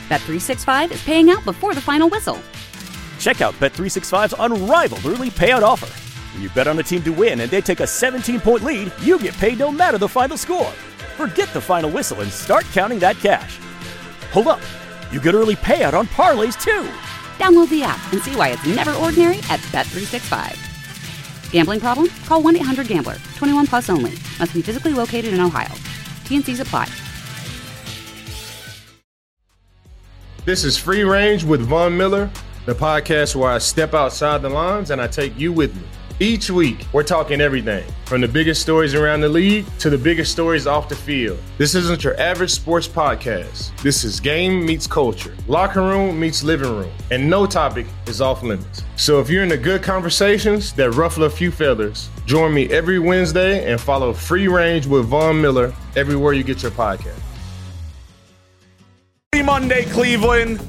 Bet365 is paying out before the final whistle. Check out Bet365's unrivaled early payout offer. When you bet on a team to win and they take a 17-point lead, you get paid no matter the final score. Forget the final whistle and start counting that cash. Hold up. You get early payout on parlays, too. Download the app and see why it's never ordinary at Bet365. Gambling problem? Call 1-800-GAMBLER. 21 plus only. Must be physically located in Ohio. T&Cs apply. This is Free Range with Von Miller, the podcast where I step outside the lines and I take you with me. Each week, we're talking everything from the biggest stories around the league to the biggest stories off the field. This isn't your average sports podcast. This is game meets culture, locker room meets living room, and no topic is off limits. So if you're into good conversations that ruffle a few feathers, join me every Wednesday and follow Free Range with Von Miller everywhere you get your podcast. Happy Monday, Cleveland.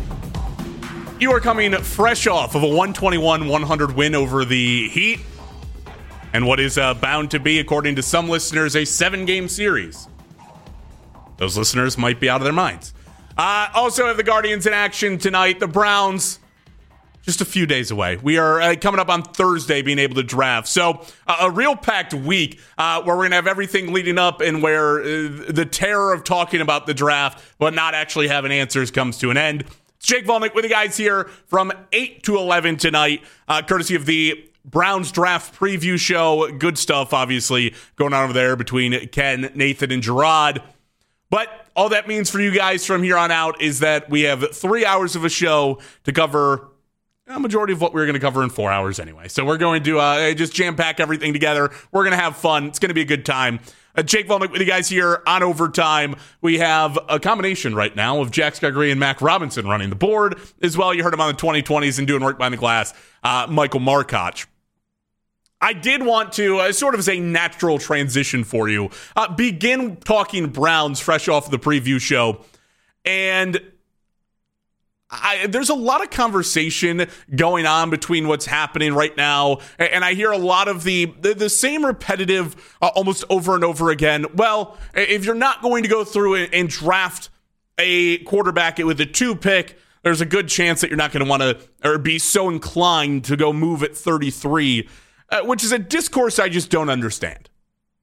You are coming fresh off of a 121-100 win over the Heat, and what is bound to be, according to some listeners, a 7-game series. Those listeners might be out of their minds. Also have the Guardians in action tonight. The Browns, just a few days away. We are coming up on Thursday being able to draft. So a real packed week where we're going to have everything leading up and where the terror of talking about the draft but not actually having answers comes to an end. It's Jake Volnick with you guys here from 8 to 11 tonight, courtesy of the Browns draft preview show. Good stuff, obviously, going on over there between Ken, Nathan, and Gerard. But all that means for you guys from here on out is that we have 3 hours of a show to cover a majority of what we're going to cover in 4 hours anyway. So we're going to just jam-pack everything together. We're going to have fun. It's going to be a good time. Jake Volnick with you guys here on Overtime. We have a combination right now of Jack Skagri and Mac Robinson running the board as well. You heard him on the 2020s and doing work behind the glass, Michael Markoch. I did want to, sort of as a natural transition for you, begin talking Browns fresh off the preview show. And there's a lot of conversation going on between what's happening right now, and I hear a lot of the same repetitive, almost over and over again. Well, if you're not going to go through and draft a quarterback with a 2 pick, there's a good chance that you're not going to want to or be so inclined to go move at 33, which is a discourse I just don't understand.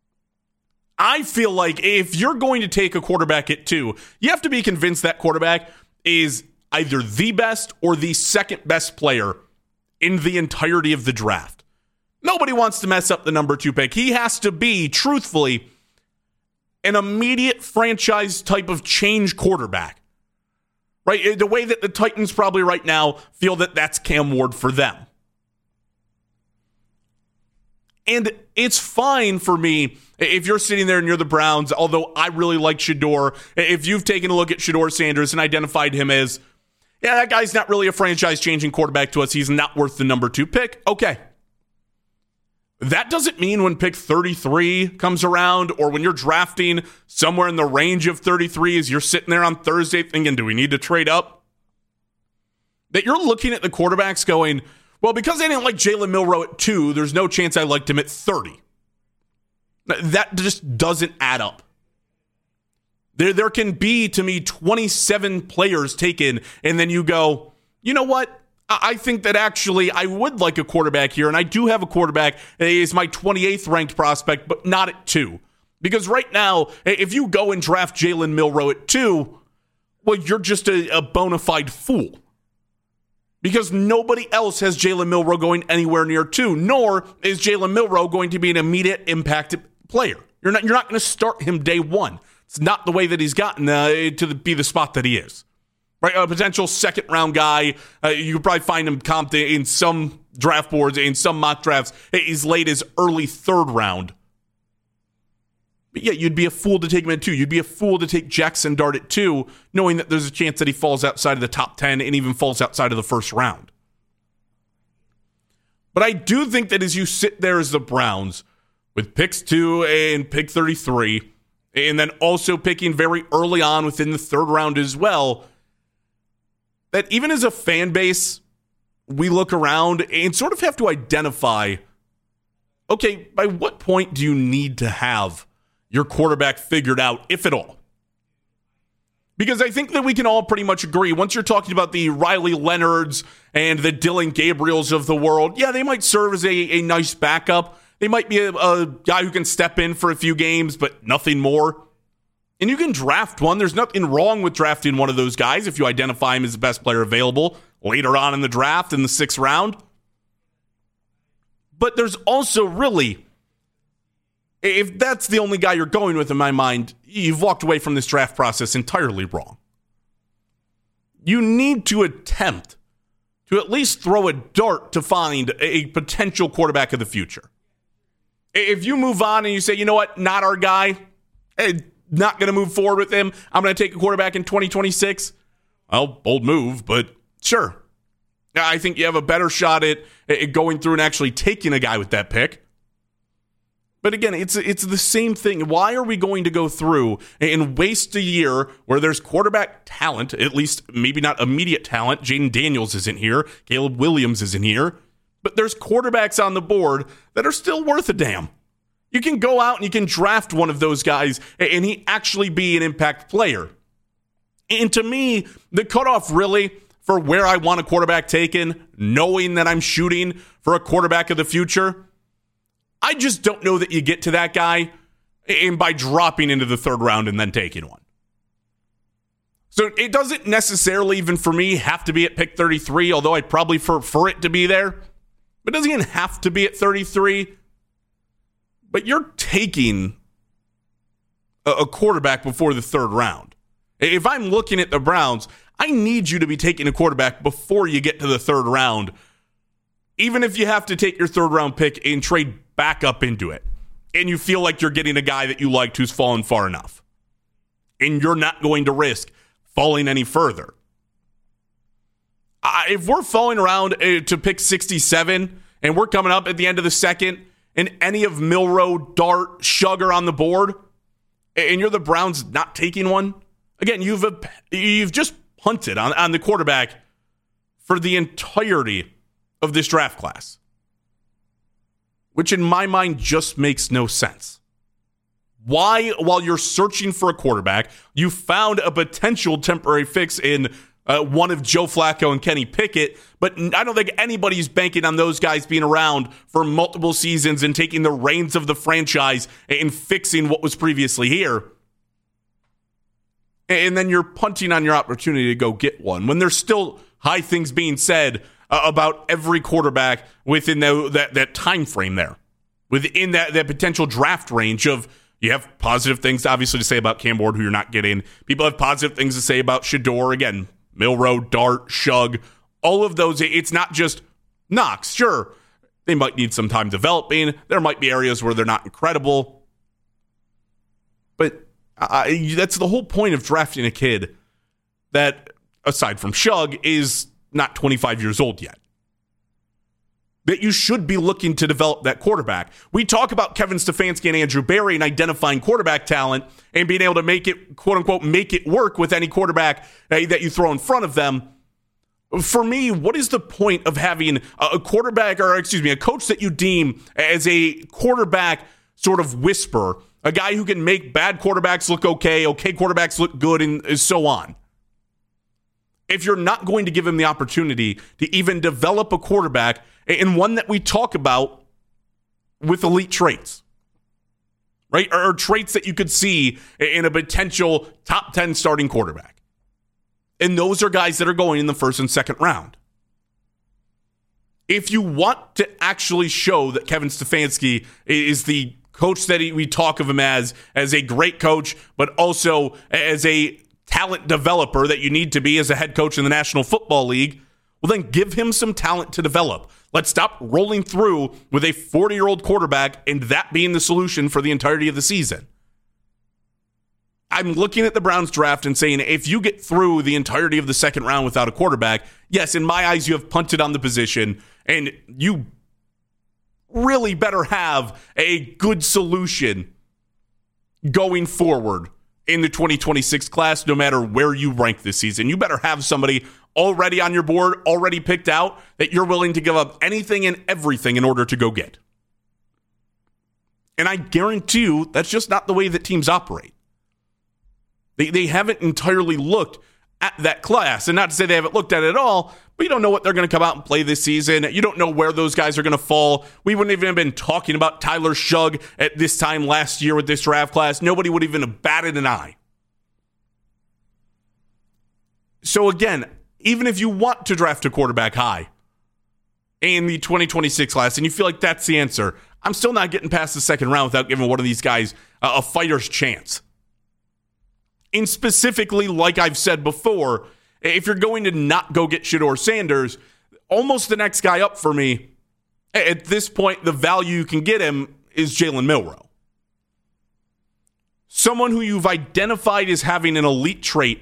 I feel like if you're going to take a quarterback at 2, you have to be convinced that quarterback is either the best or the second best player in the entirety of the draft. Nobody wants to mess up the number 2 pick. He has to be, truthfully, an immediate franchise type of change quarterback. Right? The way that the Titans probably right now feel that that's Cam Ward for them. And it's fine for me if you're sitting there and you're the Browns, although I really like Shedeur. If you've taken a look at Shedeur Sanders and identified him as, yeah, that guy's not really a franchise-changing quarterback to us. He's not worth the number 2 pick. Okay. That doesn't mean when pick 33 comes around or when you're drafting somewhere in the range of 33 as you're sitting there on Thursday thinking, do we need to trade up? That you're looking at the quarterbacks going, well, because I didn't like Jalen Milroe at 2, there's no chance I liked him at 30. That just doesn't add up. There can be, to me, 27 players taken, and then you go, you know what? I think that actually I would like a quarterback here, and I do have a quarterback. He's my 28th ranked prospect, but not at 2. Because right now, if you go and draft Jalen Milroe at 2, well, you're just a bona fide fool. Because nobody else has Jalen Milroe going anywhere near 2, nor is Jalen Milroe going to be an immediate impact player. You're not going to start him day 1. It's not the way that he's gotten to be the spot that he is. Right, a potential second-round guy. You could probably find him comped in some draft boards, in some mock drafts, as late as early 3rd round. But yeah, you'd be a fool to take him at 2. You'd be a fool to take Jackson Dart at 2, knowing that there's a chance that he falls outside of the top 10 and even falls outside of the 1st round. But I do think that as you sit there as the Browns, with picks 2 and pick 33, and then also picking very early on within the 3rd round as well, that even as a fan base, we look around and sort of have to identify, okay, by what point do you need to have your quarterback figured out, if at all? Because I think that we can all pretty much agree, once you're talking about the Riley Leonards and the Dylan Gabriels of the world, yeah, they might serve as a nice backup. They might be a guy who can step in for a few games, but nothing more. And you can draft one. There's nothing wrong with drafting one of those guys if you identify him as the best player available later on in the draft in the 6th round. But there's also really, if that's the only guy you're going with in my mind, you've walked away from this draft process entirely wrong. You need to attempt to at least throw a dart to find a potential quarterback of the future. If you move on and you say, you know what, not our guy, not going to move forward with him, I'm going to take a quarterback in 2026. Well, bold move, but sure. I think you have a better shot at going through and actually taking a guy with that pick. But again, it's the same thing. Why are we going to go through and waste a year where there's quarterback talent, at least maybe not immediate talent? Jaden Daniels isn't here. Caleb Williams isn't here. But there's quarterbacks on the board that are still worth a damn. You can go out and you can draft one of those guys and he actually be an impact player. And to me, the cutoff really for where I want a quarterback taken, knowing that I'm shooting for a quarterback of the future, I just don't know that you get to that guy and by dropping into the 3rd round and then taking one. So it doesn't necessarily, even for me, have to be at pick 33, although I'd probably prefer it to be there. But it doesn't even have to be at 33. But you're taking a quarterback before the 3rd round. If I'm looking at the Browns, I need you to be taking a quarterback before you get to the 3rd round, even if you have to take your 3rd round pick and trade back up into it, and you feel like you're getting a guy that you liked who's fallen far enough, and you're not going to risk falling any further. If we're falling around to pick 67, and we're coming up at the end of the 2nd, and any of Milroe, Dart, Sugar on the board, and you're the Browns not taking one, again, you've just punted on the quarterback for the entirety of this draft class, which in my mind just makes no sense. Why, while you're searching for a quarterback, you found a potential temporary fix in one of Joe Flacco and Kenny Pickett, but I don't think anybody's banking on those guys being around for multiple seasons and taking the reins of the franchise and fixing what was previously here. And then you're punting on your opportunity to go get one when there's still high things being said about every quarterback within that time frame there, within that potential draft range of, you have positive things obviously to say about Cam Ward, who you're not getting. People have positive things to say about Shedeur. Again, Milroe, Dart, Shug, all of those. It's not just Knox. Sure, they might need some time developing. There might be areas where they're not incredible. But that's the whole point of drafting a kid that, aside from Shug, is not 25 years old yet. That you should be looking to develop that quarterback. We talk about Kevin Stefanski and Andrew Berry and identifying quarterback talent and being able to make it, quote unquote, make it work with any quarterback that you throw in front of them. For me, what is the point of having a quarterback, or excuse me, a coach that you deem as a quarterback sort of whisperer, a guy who can make bad quarterbacks look okay quarterbacks look good, and so on? If you're not going to give him the opportunity to even develop a quarterback, and one that we talk about with elite traits, right? Or traits that you could see in a potential top 10 starting quarterback. And those are guys that are going in the 1st and 2nd round. If you want to actually show that Kevin Stefanski is the coach that we talk of him as a great coach, but also as a talent developer that you need to be as a head coach in the National Football League, well, then give him some talent to develop. Let's stop rolling through with a 40-year-old quarterback and that being the solution for the entirety of the season. I'm looking at the Browns draft and saying, if you get through the entirety of the 2nd round without a quarterback, yes, in my eyes, you have punted on the position, and you really better have a good solution going forward in the 2026 class, no matter where you rank this season. You better have somebody already on your board, already picked out, that you're willing to give up anything and everything in order to go get. And I guarantee you that's just not the way that teams operate. They haven't entirely looked at that class. And not to say they haven't looked at it at all, but you don't know what they're going to come out and play this season. You don't know where those guys are going to fall. We wouldn't even have been talking about Tyler Shugg at this time last year with this draft class. Nobody would even have batted an eye. So again, even if you want to draft a quarterback high in the 2026 class and you feel like that's the answer, I'm still not getting past the second round without giving one of these guys a fighter's chance. And specifically, like I've said before, if you're going to not go get Shedeur Sanders, almost the next guy up for me, at this point, the value you can get him is Jalen Milroe. Someone who you've identified as having an elite trait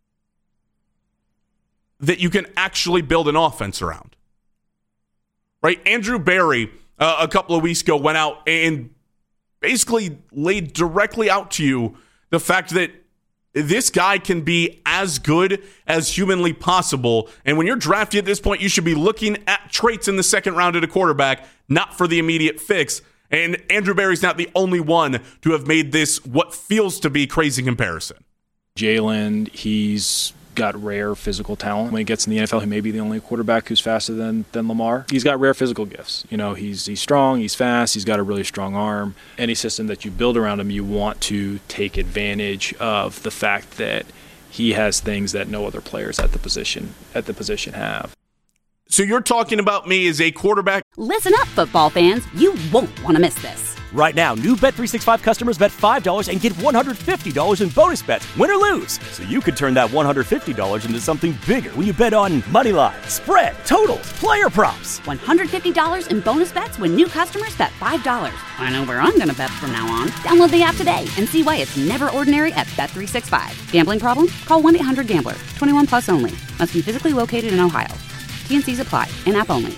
that you can actually build an offense around. Right? Andrew Berry, a couple of weeks ago, went out and basically laid directly out to you the fact that this guy can be as good as humanly possible. And when you're drafting at this point, you should be looking at traits in the second round at a quarterback, not for the immediate fix. And Andrew Berry's not the only one to have made this what feels to be crazy comparison. Jalen, he's got rare physical talent. When he gets in the NFL, he may be the only quarterback who's faster than Lamar. He's got rare physical gifts. You know, he's strong, he's fast, he's got a really strong arm. Any system that you build around him, you want to take advantage of the fact that he has things that no other players at the position have. So you're talking about me as a quarterback. Listen up, football fans. You won't want to miss this. Right now, new Bet365 customers bet $5 and get $150 in bonus bets, win or lose. So you could turn that $150 into something bigger when you bet on money line, spread, totals, player props. $150 in bonus bets when new customers bet $5. I know where I'm going to bet from now on. Download the app today and see why it's never ordinary at Bet365. Gambling problem? Call 1-800-GAMBLER. 21 plus only. Must be physically located in Ohio. T&Cs apply. In-app only.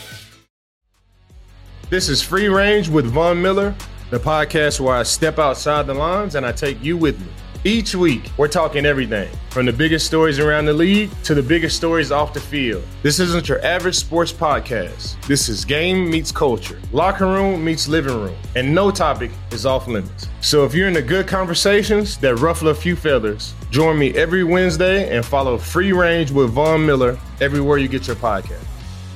This is Free Range with Von Miller, the podcast where I step outside the lines and I take you with me. Each week, we're talking everything from the biggest stories around the league to the biggest stories off the field. This isn't your average sports podcast. This is game meets culture, locker room meets living room, and no topic is off limits. So if you're into good conversations that ruffle a few feathers, join me every Wednesday and follow Free Range with Von Miller everywhere you get your podcast.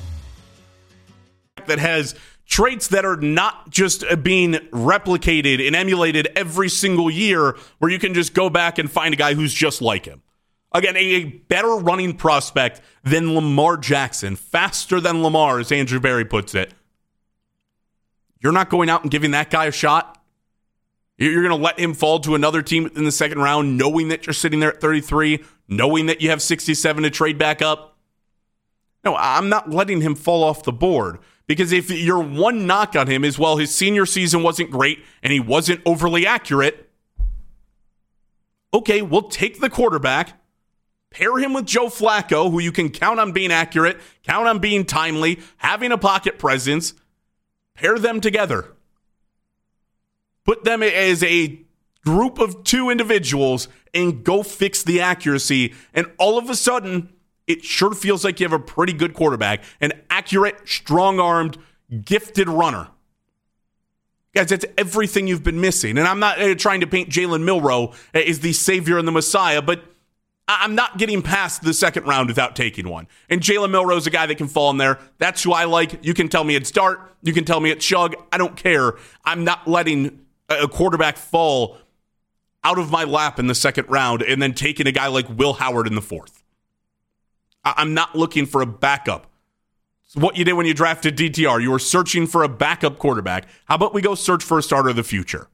That has traits that are not just being replicated and emulated every single year where you can just go back and find a guy who's just like him. Again, a better running prospect than Lamar Jackson, faster than Lamar, as Andrew Berry puts it. You're not going out and giving that guy a shot? You're going to let him fall to another team in the second round, knowing that you're sitting there at 33, knowing that you have 67 to trade back up? No, I'm not letting him fall off the board. Because if your one knock on him is, well, his senior season wasn't great and he wasn't overly accurate, okay, we'll take the quarterback, pair him with Joe Flacco, who you can count on being accurate, count on being timely, having a pocket presence, pair them together. Put them as a group of two individuals and go fix the accuracy. And all of a sudden, it sure feels like you have a pretty good quarterback, an accurate, strong-armed, gifted runner. Guys, that's everything you've been missing. And I'm not trying to paint Jalen Milroe as the savior and the messiah, but I'm not getting past the second round without taking one. And Jalen Milroe is a guy that can fall in there. That's who I like. You can tell me it's Dart. You can tell me it's Shugg. I don't care. I'm not letting a quarterback fall out of my lap in the second round and then taking a guy like Will Howard in the fourth. I'm not looking for a backup. It's what you did when you drafted DTR. You were searching for a backup quarterback. How about we go search for a starter of the future?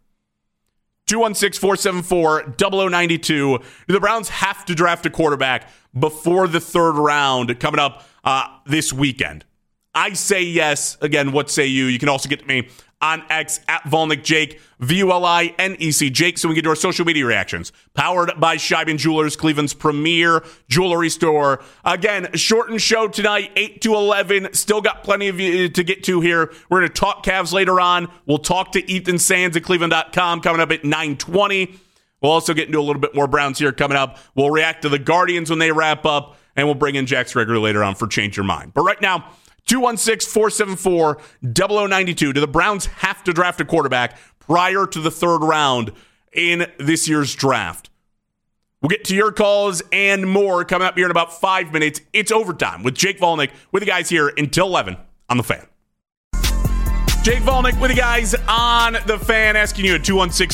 216-474-0092. Do the Browns have to draft a quarterback before the third round coming up this weekend? I say yes. Again, what say you? You can also get to me on X at Volnick Jake, VULINEC Jake, so we can do our social media reactions. Powered by Scheiben Jewelers, Cleveland's premier jewelry store. Again, shortened show tonight, 8 to 11. Still got plenty of you to get to here. We're going to talk Cavs later on. We'll talk to Ethan Sands at Cleveland.com coming up at 9:20. We'll also get into a little bit more Browns here coming up. We'll react to the Guardians when they wrap up, and we'll bring in Jax Gregory later on for Change Your Mind. But right now, 216-474-0092. Do the Browns have to draft a quarterback prior to the third round in this year's draft? We'll get to your calls and more coming up here in about 5 minutes. It's Overtime with Jake Volnick with the guys here until 11 on The Fan. Jake Volnick with the guys on The Fan, asking you at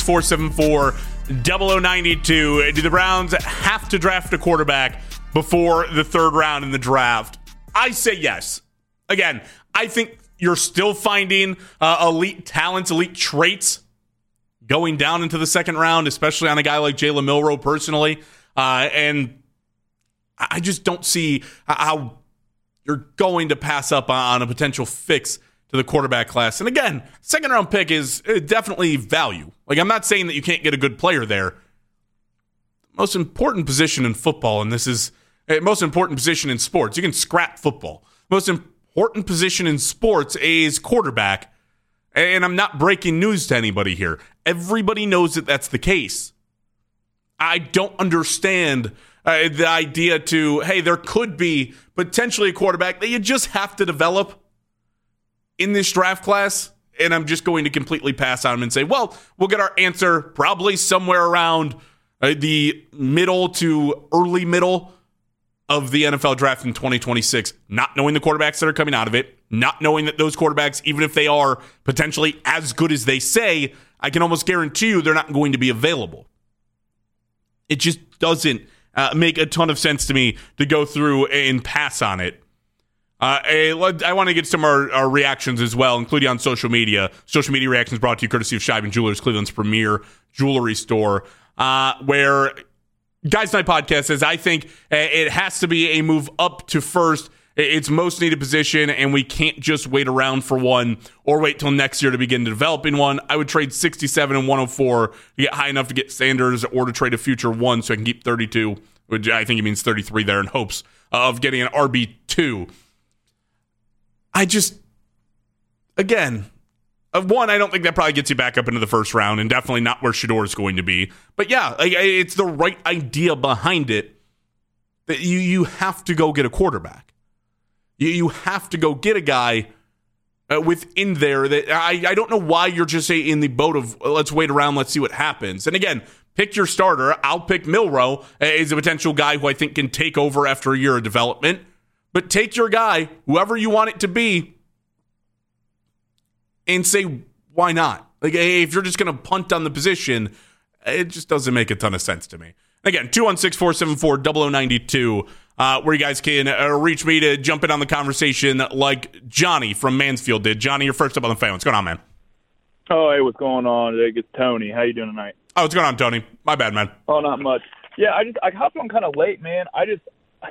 216-474-0092. Do the Browns have to draft a quarterback before the third round in the draft? I say yes. Again, I think you're still finding elite talents, elite traits going down into the second round, especially on a guy like Jalen Milroe personally. And I just don't see how you're going to pass up on a potential fix to the quarterback class. And again, second round pick is definitely value. Like, I'm not saying that you can't get a good player there. Most important position in football, and this is most important position in sports. You can scrap football. Most important position in sports is quarterback. And I'm not breaking news to anybody here. Everybody knows that that's the case. I don't understand the idea hey, there could be potentially a quarterback that you just have to develop in this draft class. And I'm just going to completely pass on him and say, well, we'll get our answer probably somewhere around the middle to early middle of the NFL draft in 2026, not knowing the quarterbacks that are coming out of it, not knowing that those quarterbacks, even if they are potentially as good as they say, I can almost guarantee you they're not going to be available. It just doesn't make a ton of sense to me to go through and pass on it. I want to get some of our reactions as well, including on social media. Social media reactions brought to you courtesy of Scheiben Jewelers, Cleveland's premier jewelry store, where Guys Night Podcast says, I think it has to be a move up to first. It's most needed position, and we can't just wait around for one or wait till next year to begin developing one. I would trade 67 and 104 to get high enough to get Sanders, or to trade a future one so I can keep 32, which I think he means 33 there, in hopes of getting an RB2. I just, again, one, I don't think that probably gets you back up into the first round, and definitely not where Shedeur is going to be. But yeah, it's the right idea behind it that you have to go get a quarterback. You have to go get a guy within there that I don't know why you're just in the boat of let's wait around, let's see what happens. And again, pick your starter. I'll pick Milroe as a potential guy who I think can take over after a year of development. But take your guy, whoever you want it to be, and say, why not? Like, if you're just going to punt on the position, it just doesn't make a ton of sense to me. Again, 216-474-0092, where you guys can reach me to jump in on the conversation like Johnny from Mansfield did. Johnny, you're first up on the phone. What's going on, man? Oh, hey, what's going on? It's Tony. How you doing tonight? Oh, what's going on, Tony? My bad, man. Oh, not much. Yeah, I hopped on kind of late, man. I just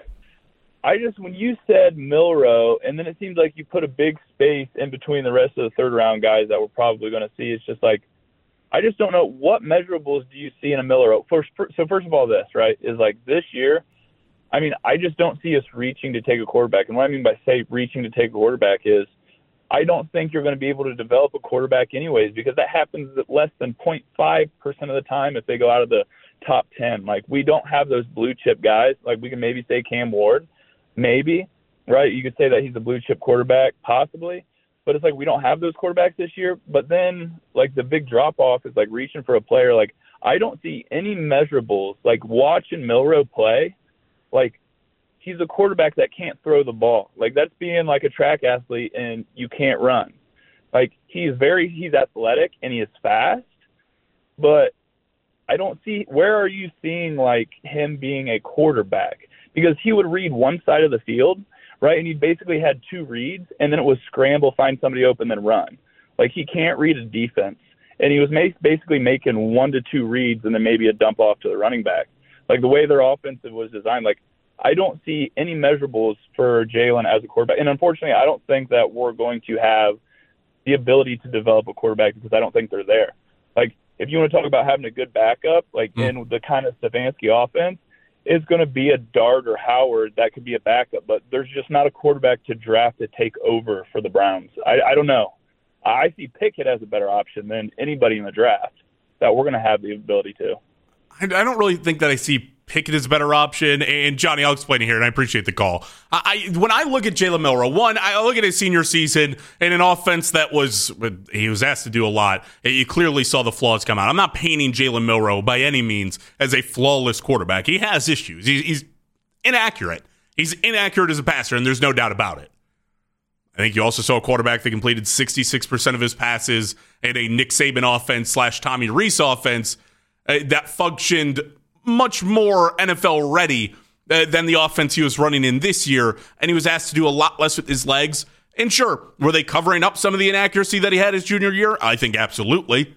when you said Milroe, and then it seems like you put a big space in between the rest of the third round guys that we're probably going to see. It's just like, I just don't know, what measurables do you see in a Milroe? So first of all, this, right, is like this year, I mean, I just don't see us reaching to take a quarterback. And what I mean by say reaching to take a quarterback is I don't think you're going to be able to develop a quarterback anyways, because that happens at less than 0.5% of the time if they go out of the top 10. Like, we don't have those blue chip guys. Like, we can maybe say Cam Ward, maybe, right? You could say that he's a blue chip quarterback, possibly. But it's like we don't have those quarterbacks this year. But then, like, the big drop-off is, like, reaching for a player. Like, I don't see any measurables. Like, watching Milroe play, like, he's a quarterback that can't throw the ball. Like, that's being, like, a track athlete and you can't run. Like, he's athletic and he is fast. But I don't see – where are you seeing, like, him being a quarterback? Because he would read one side of the field, right? And he basically had two reads, and then it was scramble, find somebody open, then run. Like, he can't read a defense. And he was basically making 1 to 2 reads and then maybe a dump off to the running back. Like, the way their offensive was designed, like, I don't see any measurables for Jalen as a quarterback. And unfortunately, I don't think that we're going to have the ability to develop a quarterback because I don't think they're there. Like, if you want to talk about having a good backup, like in the kind of Stefanski offense, it's going to be a Dart or Howard that could be a backup, but there's just not a quarterback to draft to take over for the Browns. I don't know. I see Pickett as a better option than anybody in the draft that we're going to have the ability to. I don't really think that I see Pickett is a better option. And Johnny, I'll explain it here, and I appreciate the call. When I look at Jalen Milroe, one, I look at his senior season in an offense that he was asked to do a lot. You clearly saw the flaws come out. I'm not painting Jalen Milroe by any means as a flawless quarterback. He has issues. He's inaccurate. He's inaccurate as a passer, and there's no doubt about it. I think you also saw a quarterback that completed 66% of his passes in a Nick Saban offense / Tommy Rees offense that functioned much more NFL ready than the offense he was running in this year, and he was asked to do a lot less with his legs. And sure, were they covering up some of the inaccuracy that he had his junior year? I think absolutely.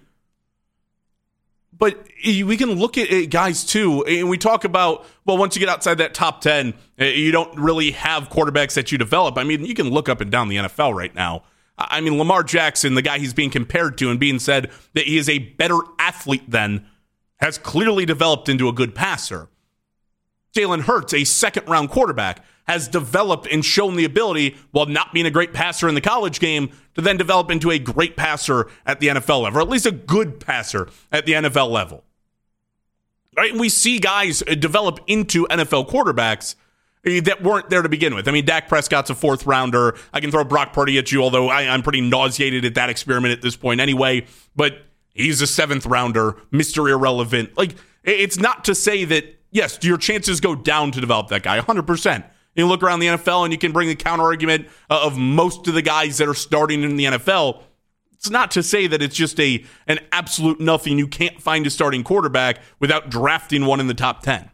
But we can look at guys too, and we talk about, well, once you get outside that top 10, you don't really have quarterbacks that you develop. I mean, you can look up and down the NFL right now. I mean, Lamar Jackson, the guy he's being compared to and being said that he is a better athlete than, has clearly developed into a good passer. Jalen Hurts, a second-round quarterback, has developed and shown the ability, while not being a great passer in the college game, to then develop into a great passer at the NFL level, or at least a good passer at the NFL level. Right? And we see guys develop into NFL quarterbacks that weren't there to begin with. I mean, Dak Prescott's a fourth-rounder. I can throw Brock Purdy at you, although I'm pretty nauseated at that experiment at this point anyway. But he's a seventh-rounder, Mr. Irrelevant. Like, it's not to say that, yes, your chances go down to develop that guy, 100%. You look around the NFL and you can bring the counter-argument of most of the guys that are starting in the NFL. It's not to say that it's just an absolute nothing. You can't find a starting quarterback without drafting one in the top 10.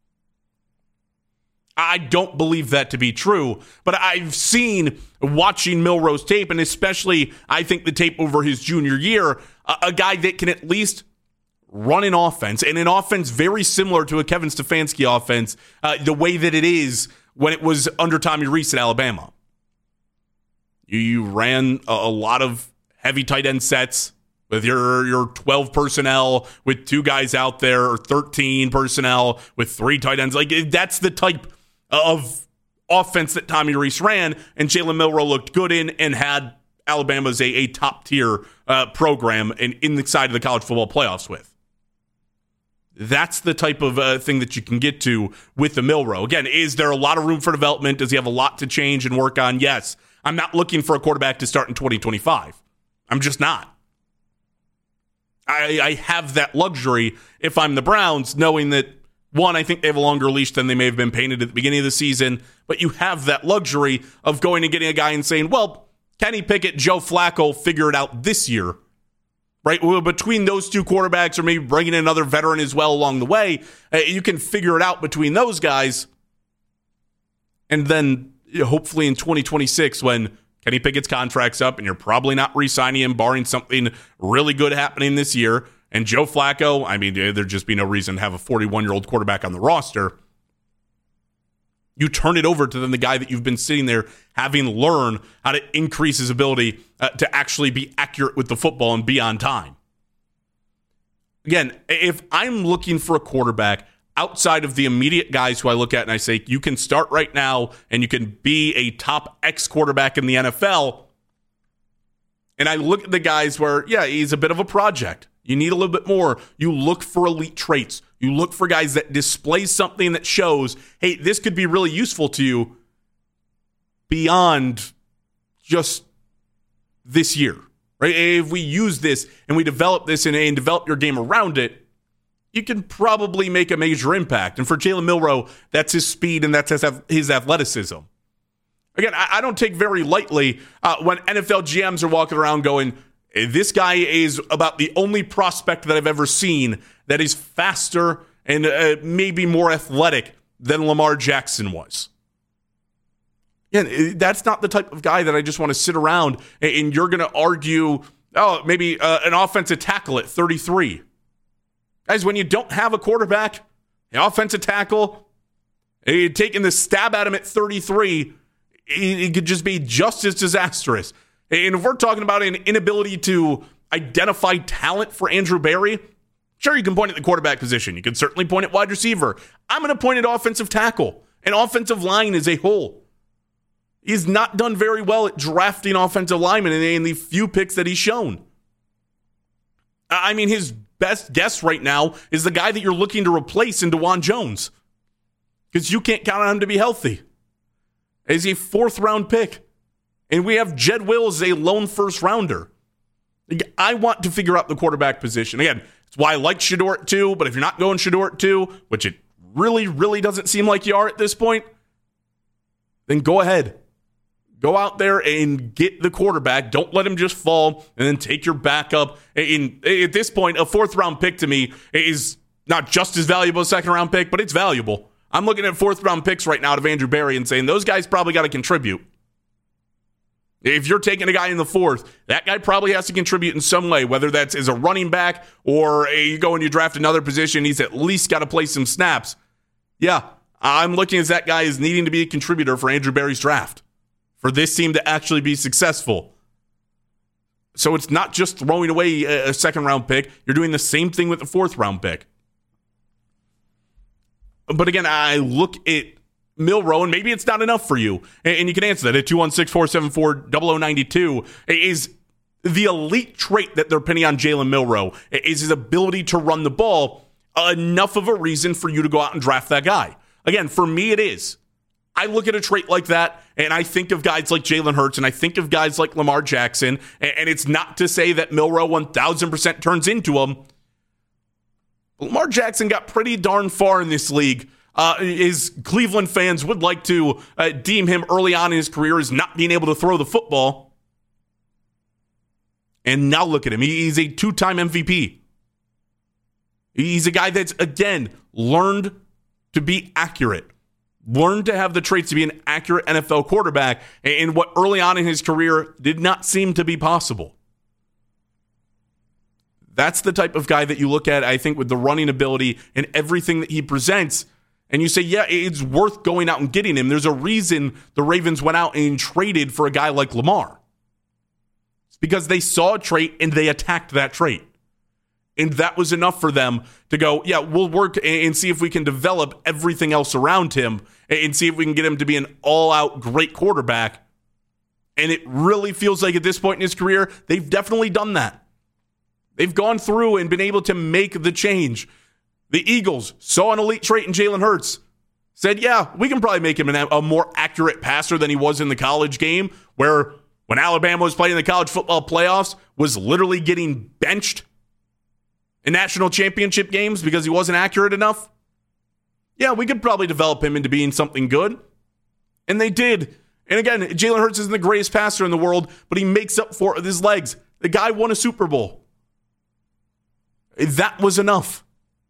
I don't believe that to be true, but I've seen, watching Milroe's tape, and especially I think the tape over his junior year, a guy that can at least run an offense, and an offense very similar to a Kevin Stefanski offense, the way that it is when it was under Tommy Rees at Alabama. You ran a lot of heavy tight end sets with your 12 personnel with two guys out there, or 13 personnel with three tight ends. Like, that's the type of offense that Tommy Rees ran, and Jalen Milroe looked good in and had Alabama's a top-tier program and in the side of the college football playoffs with. That's the type of thing that you can get to with the Milroe. Again, is there a lot of room for development? Does he have a lot to change and work on? Yes. I'm not looking for a quarterback to start in 2025. I'm just not. I have that luxury if I'm the Browns, knowing that, one, I think they have a longer leash than they may have been painted at the beginning of the season, but you have that luxury of going and getting a guy and saying, well, Kenny Pickett, Joe Flacco figure it out this year. Right? Well, between those two quarterbacks, or maybe bringing in another veteran as well along the way, you can figure it out between those guys. And then hopefully in 2026, when Kenny Pickett's contract's up and you're probably not re-signing him, barring something really good happening this year, and Joe Flacco, I mean, there'd just be no reason to have a 41-year-old quarterback on the roster. You turn it over to then the guy that you've been sitting there having learned how to increase his ability to actually be accurate with the football and be on time. Again, if I'm looking for a quarterback outside of the immediate guys who I look at and I say, you can start right now and you can be a top X quarterback in the NFL, and I look at the guys where, yeah, he's a bit of a project. You need a little bit more. You look for elite traits. You look for guys that display something that shows, hey, this could be really useful to you beyond just this year, right? If we use this and we develop this and develop your game around it, you can probably make a major impact. And for Jalen Milroe, that's his speed and that's his athleticism. Again, I don't take very lightly when NFL GMs are walking around going, this guy is about the only prospect that I've ever seen that is faster and maybe more athletic than Lamar Jackson was. Again, that's not the type of guy that I just want to sit around and you're going to argue, oh, maybe an offensive tackle at 33. Guys, when you don't have a quarterback, an offensive tackle, you're taking the stab at him at 33, it could just be just as disastrous. And if we're talking about an inability to identify talent for Andrew Berry, sure, you can point at the quarterback position. You can certainly point at wide receiver. I'm going to point at offensive tackle and offensive line as a whole. He's not done very well at drafting offensive linemen in the few picks that he's shown. I mean, his best guess right now is the guy that you're looking to replace in DeJuan Jones, because you can't count on him to be healthy. He's a 4th-round pick, and we have Jed Wills as a lone first-rounder. I want to figure out the quarterback position. Again, it's why I like Shedeur at 2, but if you're not going Shedeur at 2, which it really, really doesn't seem like you are at this point, then go ahead. Go out there and get the quarterback. Don't let him just fall and then take your backup. At this point, a 4th-round pick to me is not just as valuable as a 2nd-round pick, but it's valuable. I'm looking at 4th-round picks right now out of Andrew Berry and saying those guys probably got to contribute. If you're taking a guy in the 4th, that guy probably has to contribute in some way, whether that's as a running back or you go and you draft another position, he's at least got to play some snaps. Yeah, I'm looking as that guy is needing to be a contributor for Andrew Berry's draft, for this team to actually be successful. So it's not just throwing away a 2nd-round pick. You're doing the same thing with the 4th-round pick. But again, I look at Milroe, and maybe it's not enough for you. And you can answer that at 216-474-0092. Is the elite trait that they're pinning on Jalen Milroe, is his ability to run the ball, enough of a reason for you to go out and draft that guy? Again, for me, it is. I look at a trait like that, and I think of guys like Jalen Hurts, and I think of guys like Lamar Jackson, and it's not to say that Milroe 1,000% turns into him. Lamar Jackson got pretty darn far in this league. His Cleveland fans would like to deem him early on in his career as not being able to throw the football. And now look at him. He's a 2-time MVP. He's a guy that's, again, learned to be accurate. Learned to have the traits to be an accurate NFL quarterback in what early on in his career did not seem to be possible. That's the type of guy that you look at, I think, with the running ability and everything that he presents, and you say, yeah, it's worth going out and getting him. There's a reason the Ravens went out and traded for a guy like Lamar. It's because they saw a trait and they attacked that trait. And that was enough for them to go, yeah, we'll work and see if we can develop everything else around him and see if we can get him to be an all-out great quarterback. And it really feels like at this point in his career, they've definitely done that. They've gone through and been able to make the change. The Eagles saw an elite trait in Jalen Hurts. Said, yeah, we can probably make him a more accurate passer than he was in the college game, where when Alabama was playing the college football playoffs, was literally getting benched in national championship games because he wasn't accurate enough. Yeah, we could probably develop him into being something good. And they did. And again, Jalen Hurts isn't the greatest passer in the world, but he makes up for it with his legs. The guy won a Super Bowl. That was enough.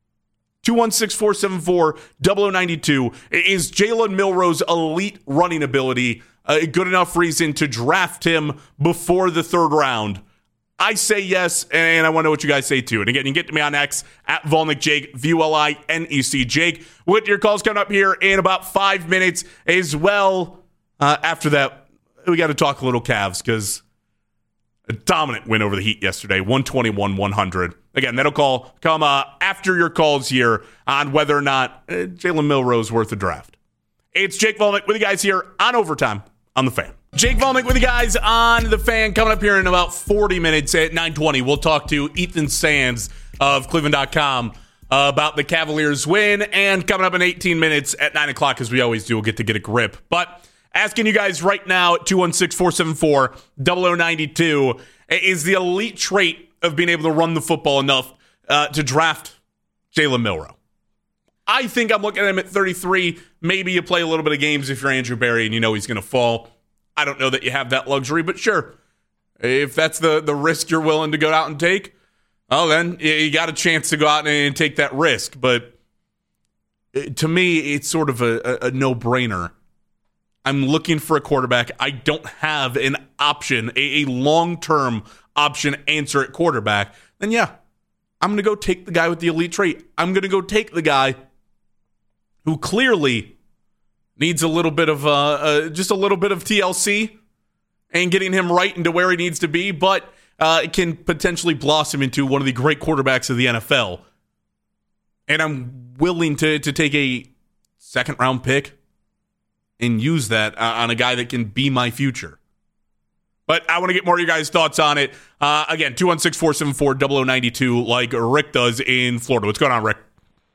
216-474-0092. Is Jalen Milroe's elite running ability a good enough reason to draft him before the 3rd round? I say yes, and I want to know what you guys say too. And again, you can get to me on X at VolnikJake, VULINEC Jake. With your calls coming up here in about 5 minutes as well. After that, we got to talk a little Cavs because a dominant win over the Heat yesterday, 121-100. Again, that'll come after your calls here on whether or not Jalen Milroe is worth a draft. It's Jake Volnik with you guys here on Overtime on The Fan. Jake Volnik with you guys on The Fan. Coming up here in about 40 minutes at 9:20, we'll talk to Ethan Sands of Cleveland.com about the Cavaliers win. And coming up in 18 minutes at 9 o'clock, as we always do, we'll get a grip. But asking you guys right now at 216-474-0092, is the elite trait of being able to run the football enough to draft Jalen Milroe? I think I'm looking at him at 33. Maybe you play a little bit of games if you're Andrew Berry and you know he's going to fall. I don't know that you have that luxury, but sure. If that's the risk you're willing to go out and take, oh, then you got a chance to go out and take that risk. But to me, it's sort of a no-brainer. I'm looking for a quarterback. I don't have an option, a long-term option answer at quarterback. Then yeah, I'm going to go take the guy with the elite trait. I'm going to go take the guy who clearly needs a little bit of just a little bit of TLC and getting him right into where he needs to be, but it can potentially blossom into one of the great quarterbacks of the NFL. And I'm willing to take a 2nd-round pick and use that on a guy that can be my future. But I want to get more of your guys' thoughts on it. Again, 216-474-0092 like Rick does in Florida. What's going on, Rick?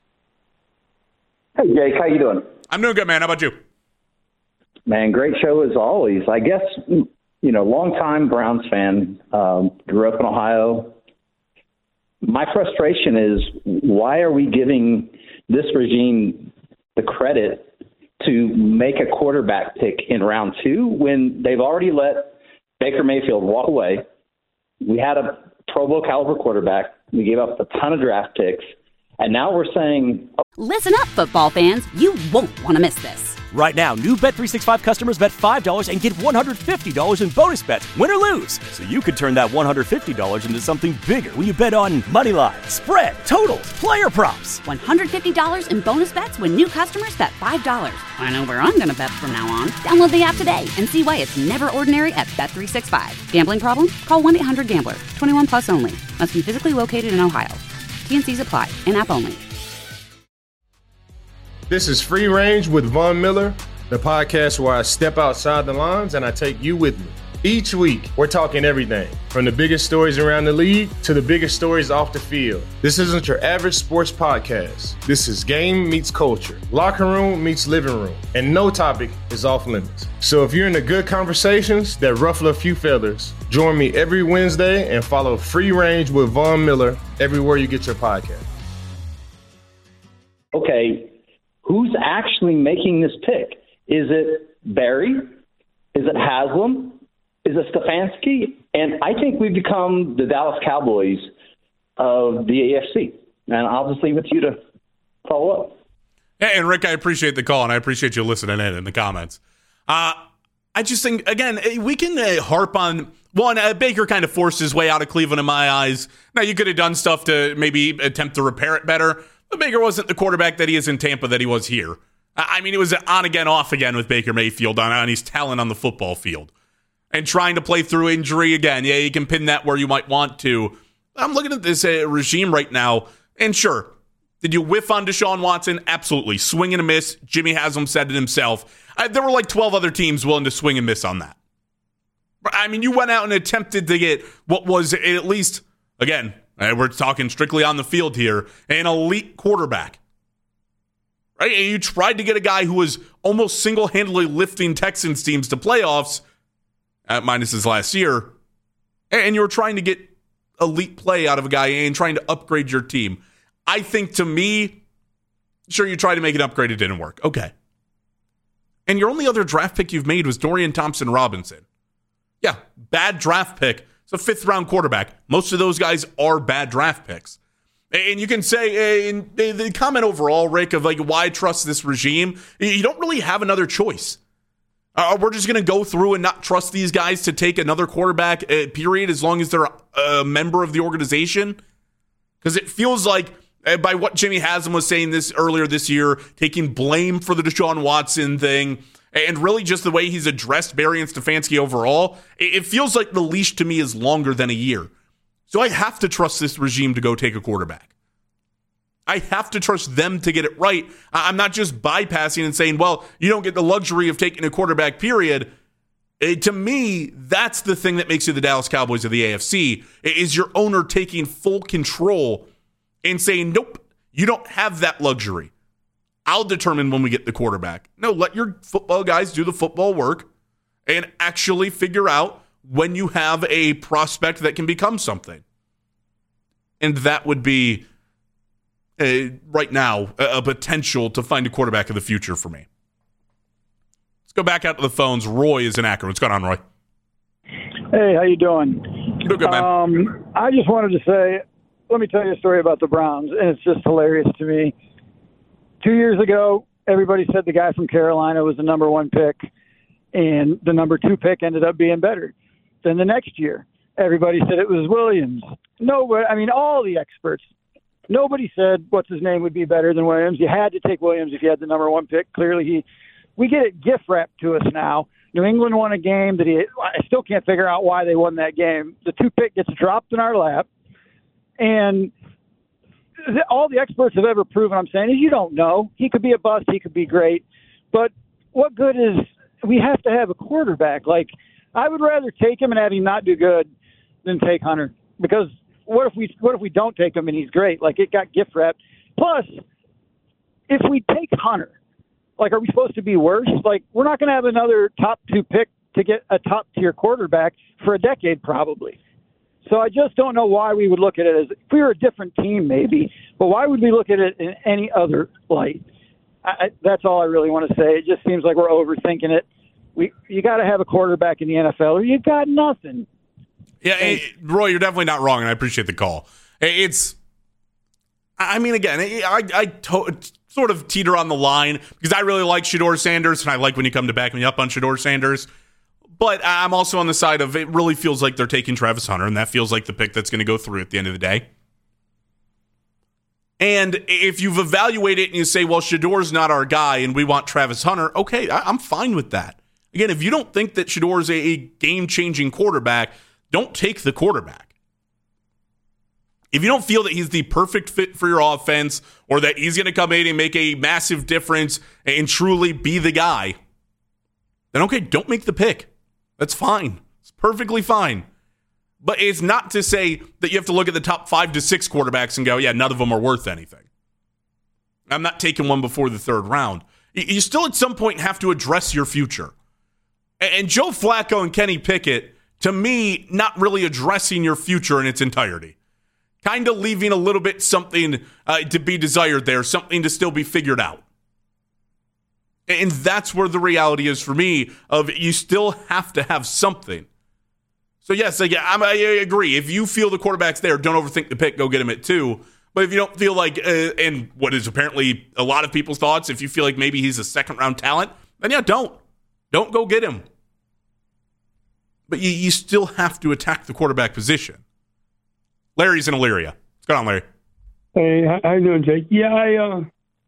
Hey, Jake. How you doing? I'm doing good, man. How about you? Man, great show as always. I guess, longtime Browns fan, grew up in Ohio. My frustration is, why are we giving this regime the credit to make a quarterback pick in round 2 when they've already let Baker Mayfield walk away? We had a Pro Bowl caliber quarterback. We gave up a ton of draft picks. And now we're saying... Listen up, football fans. You won't want to miss this. Right now, new Bet365 customers bet $5 and get $150 in bonus bets, win or lose. So you could turn that $150 into something bigger when you bet on money line, spread, totals, player props. $150 in bonus bets when new customers bet $5. I know where I'm going to bet from now on. Download the app today and see why it's never ordinary at Bet365. Gambling problem? Call 1-800-GAMBLER. 21 plus only. Must be physically located in Ohio. T&Cs apply. In-app only. This is Free Range with Von Miller, the podcast where I step outside the lines and I take you with me. Each week, we're talking everything from the biggest stories around the league to the biggest stories off the field. This isn't your average sports podcast. This is game meets culture, locker room meets living room, and no topic is off limits. So if you're into good conversations that ruffle a few feathers, join me every Wednesday and follow Free Range with Von Miller everywhere you get your podcast. Okay, who's actually making this pick? Is it Barry? Is it Haslam? Is it Stefanski? And I think we've become the Dallas Cowboys of the AFC. And I'll just leave it to you to follow up. And Rick, I appreciate the call, and I appreciate you listening in the comments. I just think, again, we can harp on, one, Baker kind of forced his way out of Cleveland in my eyes. Now, you could have done stuff to maybe attempt to repair it better, but Baker wasn't the quarterback that he is in Tampa that he was here. I mean, it was on again, off again with Baker Mayfield on his talent on the football field. And trying to play through injury again. Yeah, you can pin that where you might want to. I'm looking at this regime right now, and sure, did you whiff on Deshaun Watson? Absolutely. Swing and a miss. Jimmy Haslam said it himself. There were like 12 other teams willing to swing and miss on that. I mean, you went out and attempted to get what was at least, again, we're talking strictly on the field here, an elite quarterback. Right? And you tried to get a guy who was almost single-handedly lifting Texans teams to playoffs, minus his last year, and you were trying to get elite play out of a guy and trying to upgrade your team. I think, to me, sure, you tried to make an upgrade, it didn't work. Okay. And your only other draft pick you've made was Dorian Thompson-Robinson. Yeah, bad draft pick. It's a fifth-round quarterback. Most of those guys are bad draft picks. And you can say, in the comment overall, Rick, of like, why trust this regime? You don't really have another choice. We're just going to go through and not trust these guys to take another quarterback, period, as long as they're a member of the organization? Because it feels like, by what Jimmy Haslam was saying earlier this year, taking blame for the Deshaun Watson thing, and really just the way he's addressed Barry and Stefanski overall, it feels like the leash to me is longer than a year. So I have to trust this regime to go take a quarterback. I have to trust them to get it right. I'm not just bypassing and saying, well, you don't get the luxury of taking a quarterback, period. To me, that's the thing that makes you the Dallas Cowboys of the AFC, is your owner taking full control and saying, nope, you don't have that luxury. I'll determine when we get the quarterback. No, let your football guys do the football work and actually figure out when you have a prospect that can become something. And that would be, right now, a potential to find a quarterback of the future for me. Let's go back out to the phones. Roy is in Akron. What's going on, Roy? Hey, how you doing? Doing good, man. I just wanted to say, let me tell you a story about the Browns, and it's just hilarious to me. 2 years ago, everybody said the guy from Carolina was the number 1 pick, and the number 2 pick ended up being better. Then the next year, everybody said it was Williams. Nobody, I mean, all the experts, nobody said what's his name would be better than Williams. You had to take Williams if you had the number 1 pick. Clearly, we get it gift wrapped to us now. New England won a game that I still can't figure out why they won that game. The 2 pick gets dropped in our lap, and all the experts have ever proven, I'm saying, is you don't know. He could be a bust. He could be great. But what good is we have to have a quarterback? Like, I would rather take him and have him not do good than take Hunter, because what if we don't take him and he's great? Like, it got gift wrapped. Plus, if we take Hunter, like, are we supposed to be worse? Like, we're not going to have another top 2 pick to get a top tier quarterback for a decade probably. So I just don't know why we would look at it as, if we were a different team maybe, but why would we look at it in any other light? That's all I really want to say. It just seems like we're overthinking it. You got to have a quarterback in the NFL or you got nothing. Yeah, Roy, you're definitely not wrong, and I appreciate the call. I mean, again, I sort of teeter on the line because I really like Shedeur Sanders, and I like when you come to back me up on Shedeur Sanders. But I'm also on the side of, it really feels like they're taking Travis Hunter, and that feels like the pick that's going to go through at the end of the day. And if you've evaluated it and you say, well, Shedeur's not our guy and we want Travis Hunter, okay, I'm fine with that. Again, if you don't think that Shedeur's a game-changing quarterback, don't take the quarterback. If you don't feel that he's the perfect fit for your offense or that he's going to come in and make a massive difference and truly be the guy, then okay, don't make the pick. That's fine. It's perfectly fine. But it's not to say that you have to look at the top 5 to 6 quarterbacks and go, yeah, none of them are worth anything. I'm not taking one before the 3rd round. You still at some point have to address your future. And Joe Flacco and Kenny Pickett, to me, not really addressing your future in its entirety. Kind of leaving a little bit something to be desired there, something to still be figured out. And that's where the reality is for me, of you still have to have something. So yes, I agree. If you feel the quarterback's there, don't overthink the pick, go get him at 2. But if you don't feel like, and what is apparently a lot of people's thoughts, if you feel like maybe he's a 2nd-round talent, then yeah, don't go get him. But you still have to attack the quarterback position. Larry's in Elyria. What's going on, Larry? Hey, how you doing, Jake? Yeah,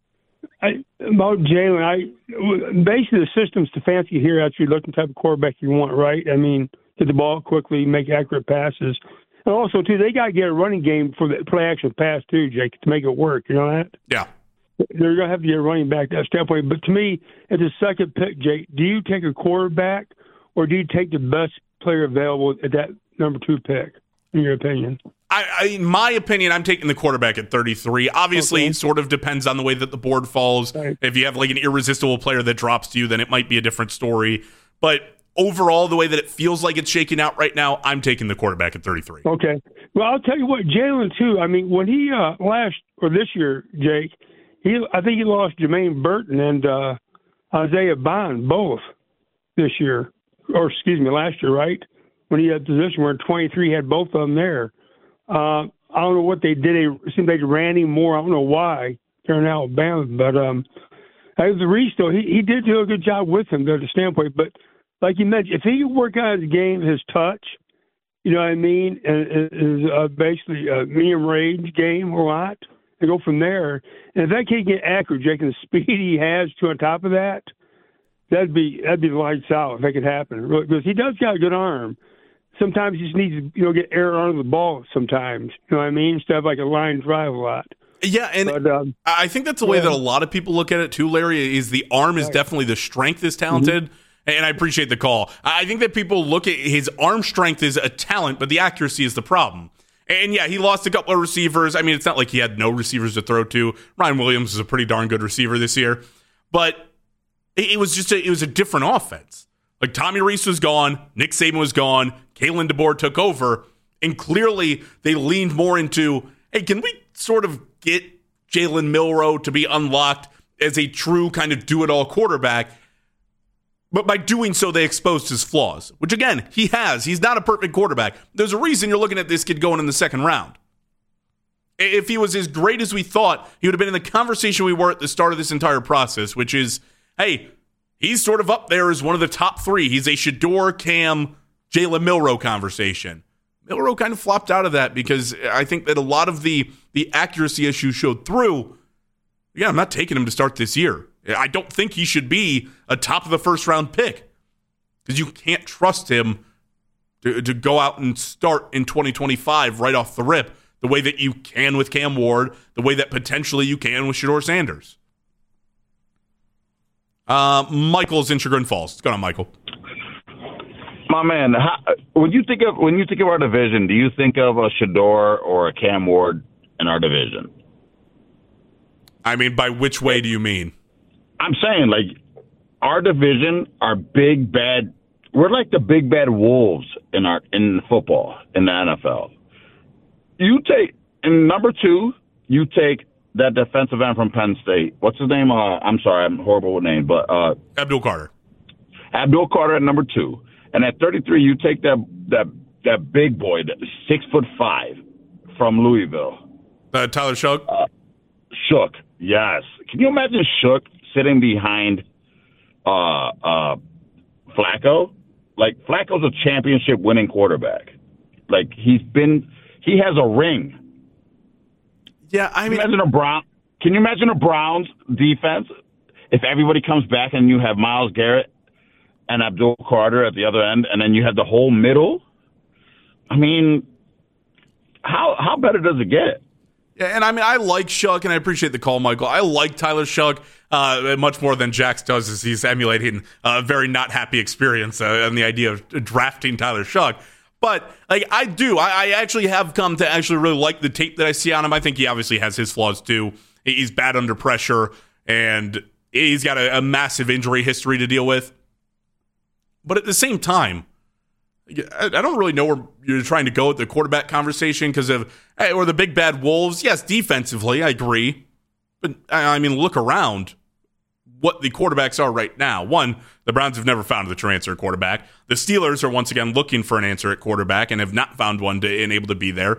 about Jalen, basically the system Stefanski here actually looking the type of quarterback you want, right? I mean, get the ball quickly, make accurate passes. And also, too, they got to get a running game for the play-action pass, too, Jake, to make it work. You know that? Yeah. They're going to have to get a running back that standpoint. But to me, at the 2nd pick, Jake, do you take a quarterback or do you take the best player available at that number 2 pick, in your opinion? In my opinion, I'm taking the quarterback at 33. Obviously, It sort of depends on the way that the board falls. Right. If you have like an irresistible player that drops to you, then it might be a different story. But overall, the way that it feels like it's shaking out right now, I'm taking the quarterback at 33. Okay. Well, I'll tell you what, Jalen, too, I mean, when he this year, Jake, I think he lost Jermaine Burton and Isaiah Bond both this year. Or, last year, right? When he had a position where 23 had both of them there. I don't know what they did. It seemed like they ran him more. I don't know why. They're in Alabama. But the Reese, though, he did do a good job with him, to the standpoint. But like you mentioned, if he can work out his game, his touch, you know what I mean, and is basically a medium range game or what, and go from there. And if that kid get accurate, Jake, and the speed he has to on top of that, that'd be lights out if that could happen. Because he does got a good arm. Sometimes he just needs to, get air under the ball sometimes. You know what I mean? Instead of like a line drive a lot. Yeah, and I think that's the way that a lot of people look at it too, Larry, is the arm is definitely the strength is talented. Mm-hmm. And I appreciate the call. I think that people look at his arm strength as a talent, but the accuracy is the problem. And yeah, he lost a couple of receivers. I mean, it's not like he had no receivers to throw to. Ryan Williams is a pretty darn good receiver this year. But it was a different offense. Like Tommy Reese was gone, Nick Saban was gone, Kalen DeBoer took over, and clearly they leaned more into, hey, can we sort of get Jalen Milroe to be unlocked as a true kind of do-it-all quarterback? But by doing so, they exposed his flaws, which, again, he has. He's not a perfect quarterback. There's a reason you're looking at this kid going in the 2nd round. If he was as great as we thought, he would have been in the conversation we were at the start of this entire process, which is, hey, he's sort of up there as one of the top 3. He's a Shedeur, Cam, Jalen Milroe conversation. Milroe kind of flopped out of that because I think that a lot of the accuracy issues showed through. Yeah, I'm not taking him to start this year. I don't think he should be a top of the 1st round pick because you can't trust him to go out and start in 2025 right off the rip the way that you can with Cam Ward, the way that potentially you can with Shedeur Sanders. Michael's in Chagrin Falls. What's going on, Michael? My man, when you think of our division, do you think of a Shedeur or a Cam Ward in our division? I mean, by which way do you mean? I'm saying, like, our division are big bad. We're like the big bad wolves in football in the NFL. You take in number 2, you take that defensive end from Penn State. What's his name? I'm sorry, I'm horrible with names, but Abdul Carter. Abdul Carter at number 2, and at 33, you take that big boy, 6'5" from Louisville. Tyler Shough. Shook, yes. Can you imagine Shook sitting behind Flacco? Like, Flacco's a championship-winning quarterback. Like, he has a ring. Yeah, I mean, can you imagine a Browns defense if everybody comes back and you have Myles Garrett and Abdul Carter at the other end, and then you have the whole middle? I mean, how better does it get? Yeah, and I mean, I like Shough, and I appreciate the call, Michael. I like Tyler Shough much more than Jax does, as he's emulating a very not happy experience on the idea of drafting Tyler Shough. But like, I actually have come to actually really like the tape that I see on him. I think he obviously has his flaws too. He's bad under pressure, and he's got a massive injury history to deal with. But at the same time, I don't really know where you're trying to go with the quarterback conversation because or the big bad wolves. Yes, defensively, I agree. But I mean, look around what the quarterbacks are right now. One, the Browns have never found the true answer at quarterback. The Steelers are once again looking for an answer at quarterback and have not found one and able to be there.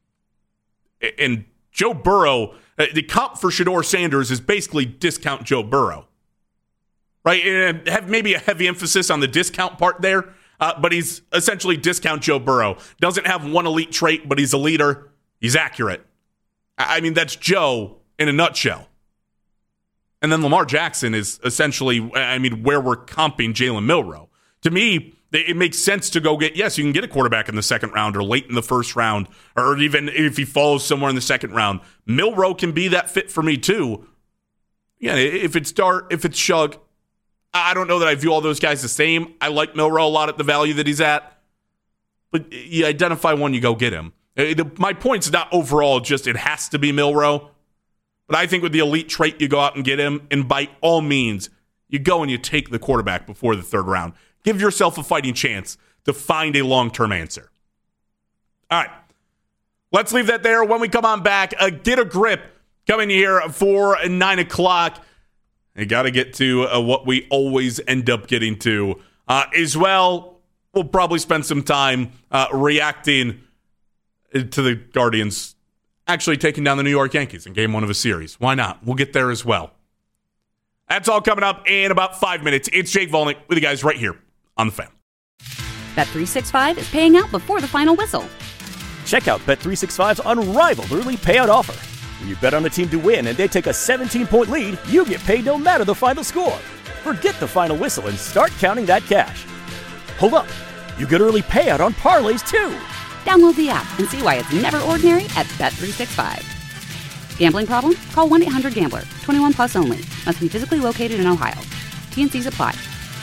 And Joe Burrow, the comp for Shedeur Sanders is basically discount Joe Burrow. Right? And have maybe a heavy emphasis on the discount part there. But he's essentially discount Joe Burrow. Doesn't have one elite trait, but he's a leader. He's accurate. I mean, that's Joe in a nutshell. And then Lamar Jackson is essentially, I mean, where we're comping Jalen Milroe. To me, it makes sense to go get, yes, you can get a quarterback in the second round or late in the first round, or even if he falls somewhere in the second round. Milroe can be that fit for me too. Yeah, if it's Shough, I don't know that I view all those guys the same. I like Milroe a lot at the value that he's at. But you identify one, you go get him. My point's not overall just it has to be Milroe. But I think with the elite trait, you go out and get him. And by all means, you go and you take the quarterback before the third round. Give yourself a fighting chance to find a long-term answer. All right. Let's leave that there. When we come on back, Get a Grip coming here for 9 o'clock. You got to get to what we always end up getting to. As well, we'll probably spend some time reacting to the Guardians actually taking down the New York Yankees in game 1 of a series. Why not? We'll get there as well. That's all coming up in about 5 minutes. It's Jake Volnick with you guys right here on The Fan. Bet365 is paying out before the final whistle. Check out Bet365's unrivaled early payout offer. When you bet on a team to win and they take a 17-point lead, you get paid no matter the final score. Forget the final whistle and start counting that cash. Hold up. You get early payout on parlays too. Download the app and see why it's never ordinary at Bet365. Gambling problem? Call 1-800-GAMBLER. 21 plus only. Must be physically located in Ohio. T&Cs apply.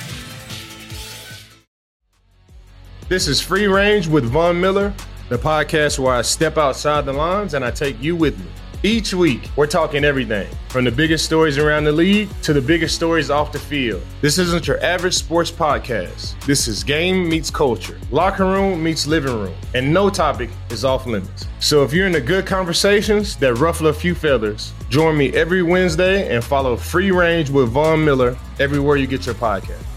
This is Free Range with Von Miller, the podcast where I step outside the lines and I take you with me. Each week, we're talking everything from the biggest stories around the league to the biggest stories off the field. This isn't your average sports podcast. This is game meets culture, locker room meets living room, and no topic is off limits. So if you're into good conversations that ruffle a few feathers, join me every Wednesday and follow Free Range with Von Miller everywhere you get your podcast.